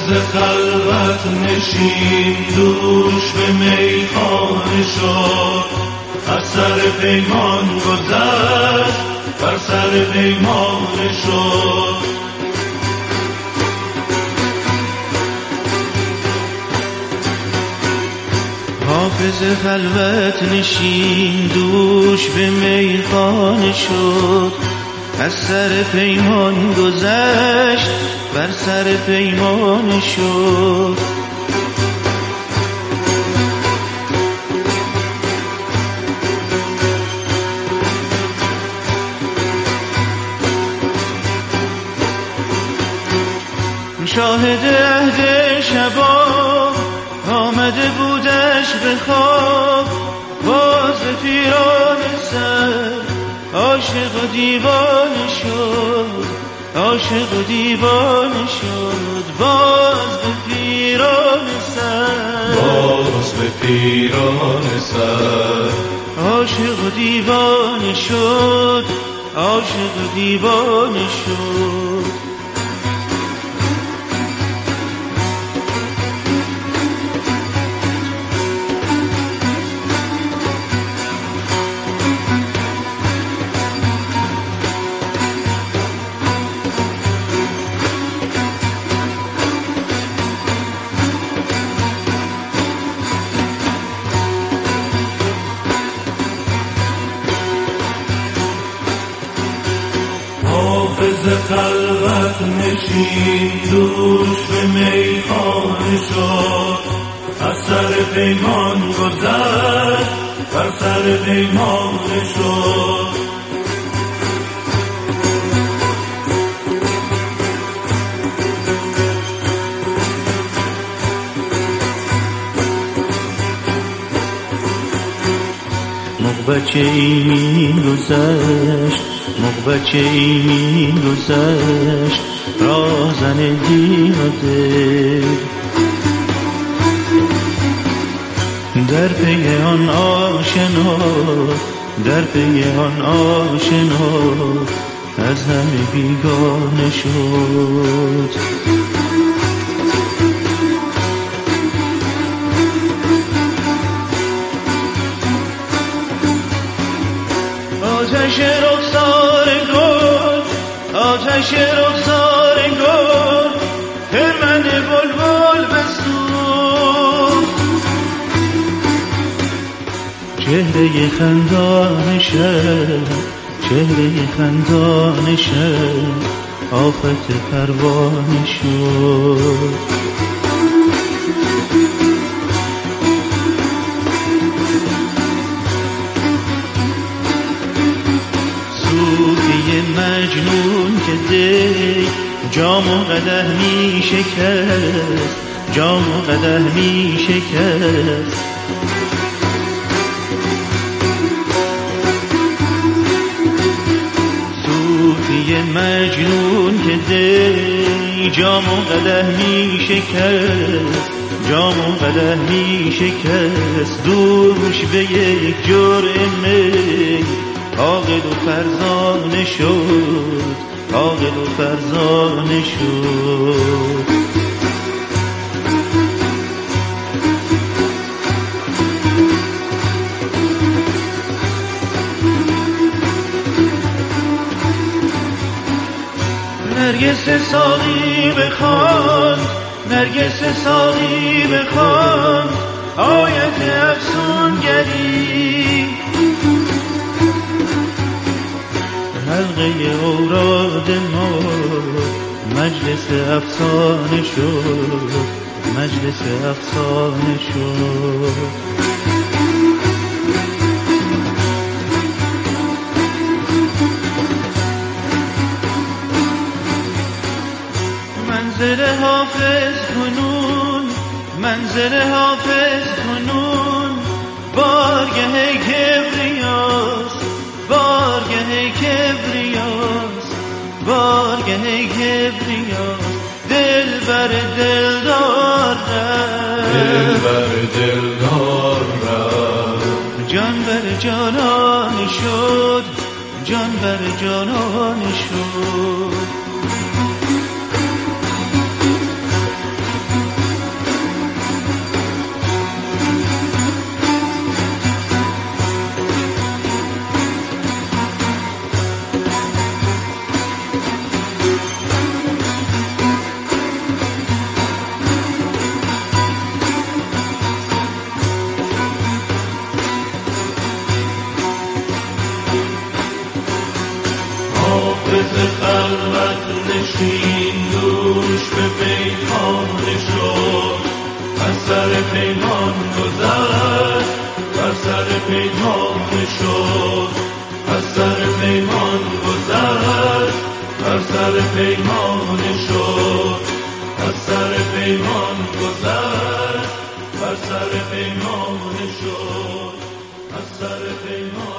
خلوت نشین دوش به میخانه شد، از سر پیمان گذشت بر سر پیمانه شد. حافظ خلوت نشین دوش به میخانه شد، از سر پیمان گذشت بر سر پیمانه شد. شاهد عهد شباب آمده بودش به خواب، باز به پیران سر عاشق و دیوانه شد، عاشق و دیوانه شد. باز به پیران سر، باز به پیران سر عاشق و دیوانه شد، عاشق و دیوانه شد. حافظ خلوت نشین دوش به میخانه شد، از سر پیمان گذشت بر سر پیمانه شد. بچه این گذشت، بچه این گذشت، رازن دین و دل. در پی آن آشنا، در پی آن آشنا، از همه بیگانه شد. آتش رخسار گل، آتش رخسار گل، خرمن بلبل بسوخت. چهره خندان شب، چهره خندان شب، آفت پروانه شد. مجنون که دی جام و قدح می شکست، جام و قدح می شکست. صوفی مجنون که دی جام و قدح می شکست، جام و قدح می شکست. دوش به یک جرعه عاقل و فرزانه شد، عاقل و فرزانه شد. نرگس ساقی بخواند، نرگس ساقی بخواند، آیت افسونگری. حلقه اوراد ما مجلس افسانه شد، مجلس افسانه شد. منزل حافظ کنون، منزل حافظ کنون، بارگه کبریاست، بارگه کبریاست، بارگه کبریاست. دلبر دلدار رفت، دلبر دلدار رفت. جان بر جانان شد، جان بر جانان شد. نشین دوش به پیمانه شد از سر پیمان گذشت بر سر پیمانه شد از سر پیمان گذشت بر سر پیمانه شد از سر پیمان گذشت بر سر پیمانه شد از سر پیمان